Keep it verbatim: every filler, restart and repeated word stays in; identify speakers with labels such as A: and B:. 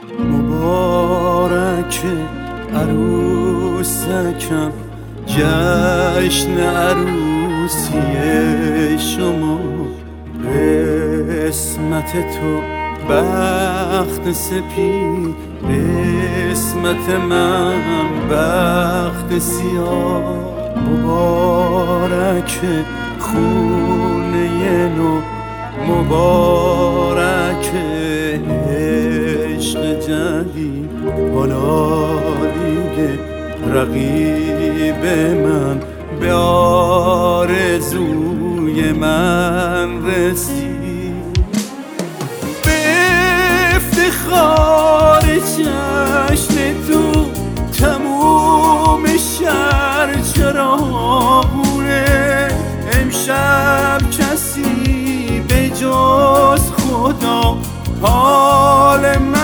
A: مبارک عروسکم، جشن عروسی شما. قسمت تو بخت سپید، قسمت من بخت سیاه. مبارک خونه نو، مبارک عشق جدید. حالا دیگه رقیب من به آرزوی من رسید. به افتخار جشن تو تموم شهر چراغونه. امشب کسی به جز خدا حال من